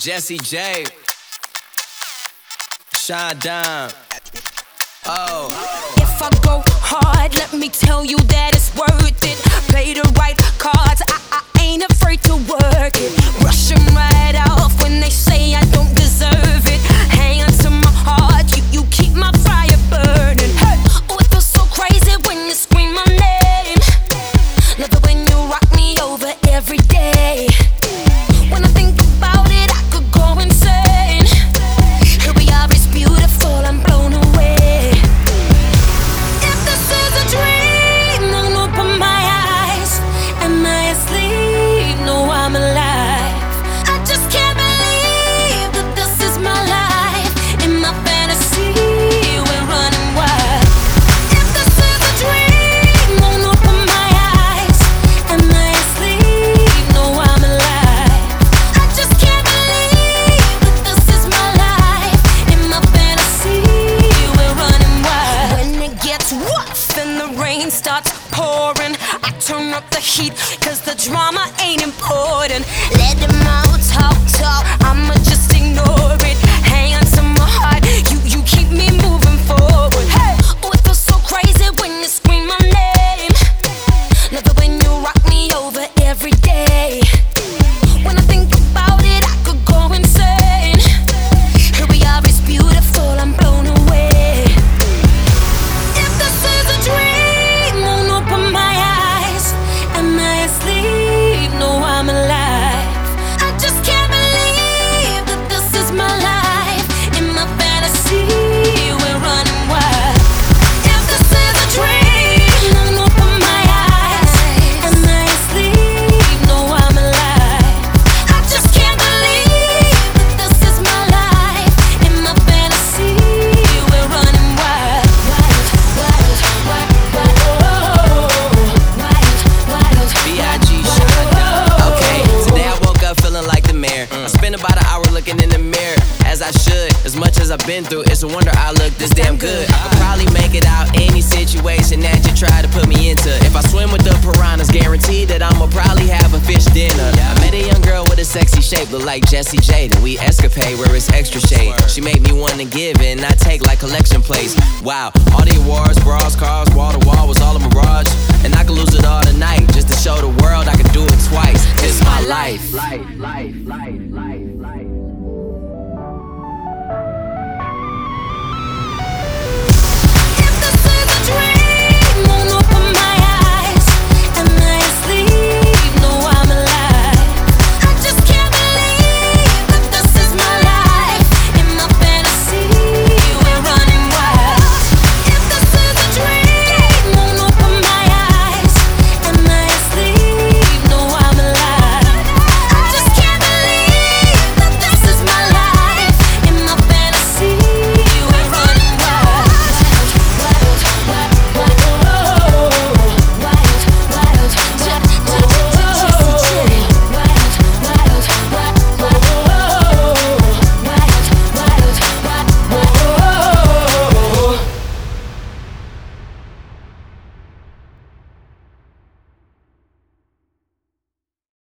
Jessie J, Sean Dime. Oh. If I go hard, let me tell you that it's worth it. Play the right cards, I ain't afraid to work it. Brush them right off when they say I don't deserve it. Hang on to my heart, you keep my fire burning. Hey. Oh, it feels so crazy when you scream my name. Love it when you rock me over every day. When I think about it, I could go insane. Here we are, it's beautiful, I'm blown away. If this is a dream, then open my eyes. Am I asleep? No, I'm alive. I just can't believe that this is my life. In my fantasy, we're running wild. If this is a dream, then open my eyes. Am I asleep? No, I'm alive. I just can't believe that this is my life. In my fantasy, we're running wild. When it gets rough and the rain starts pouring, I turn up the heat, cause the drama ain't important. Let them all talk, I'ma just ignore it. Hang on to my heart, you keep me moving forward. Hey, oh, it feels so crazy when you scream my name. Love it when you rock me over every day. When I think about it, I could go insane. Here we are, it's beautiful, I'm blown away. If this is a dream, won't open my eyes. Am I asleep? No, I'm alive. I just can't believe that this is my life. In my fantasy, we're running wild. If this is a dream, won't open my eyes. Am I asleep? No, I'm alive. I just can't believe that this is my life. In my fantasy, we're running wild. B.I.G. Sean Dime. Okay, today I woke up feeling like the mayor. I spent about an hour looking in the mirror, as I should. As much as I've been through, it's a wonder I look this damn good. I could probably make it out any situation that you try to put me into. If I swim with the piranhas, guaranteed that I'ma probably have a fish dinner. I met a young girl with a sexy shape, look like Jessie J. Then we escapade where it's extra shade. She made me wanna give and not take like collection plates. Wow, all the awards, bras, cars, wall to wall was all a mirage. And I could lose it all tonight just to show the world I could do it twice. It's my life.